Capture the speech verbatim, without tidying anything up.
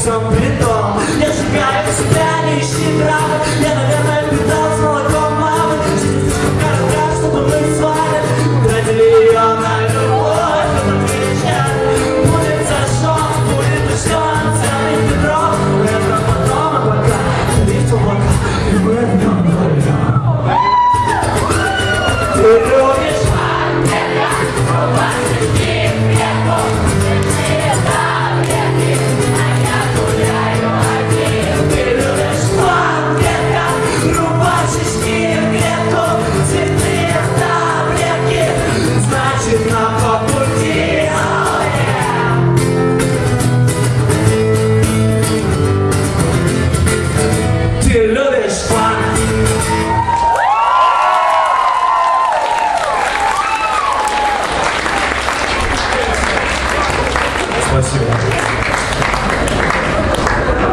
вкусом притом. Я сжигаю себя, не ищи правды. Я, наверное, питал с молоком мамы. Жизнь слишком коротка, чтобы мы с вами тратили ее на любовь. Потом кричат, будет зашел, будет дождем, целый петров. Это потом, а пока лифт в облака, и мы в нем вдвоем. Ты любишь, а меня, у вас есть